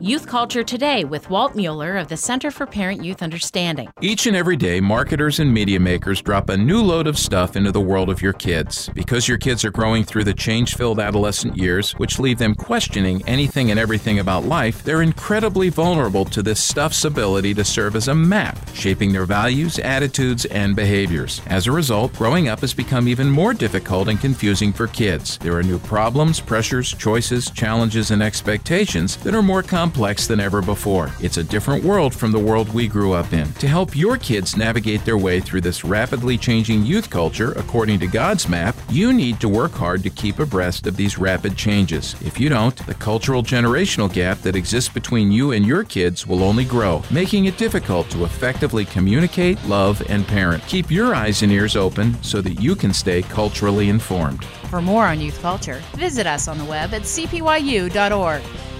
Youth Culture Today with Walt Mueller of the Center for Parent-Youth Understanding. Each and every day, marketers and media makers drop a new load of stuff into the world of your kids. Because your kids are growing through the change-filled adolescent years, which leave them questioning anything and everything about life, they're incredibly vulnerable to this stuff's ability to serve as a map, shaping their values, attitudes, and behaviors. As a result, growing up has become even more difficult and confusing for kids. There are new problems, pressures, choices, challenges, and expectations that are more complex than ever before. It's a different world from the world we grew up in. To help your kids navigate their way through this rapidly changing youth culture according to God's map, you need to work hard to keep abreast of these rapid changes. If you don't, the cultural generational gap that exists between you and your kids will only grow, making it difficult to effectively communicate, love, and parent. Keep your eyes and ears open so that you can stay culturally informed. For more on youth culture, visit us on the web at cpyu.org.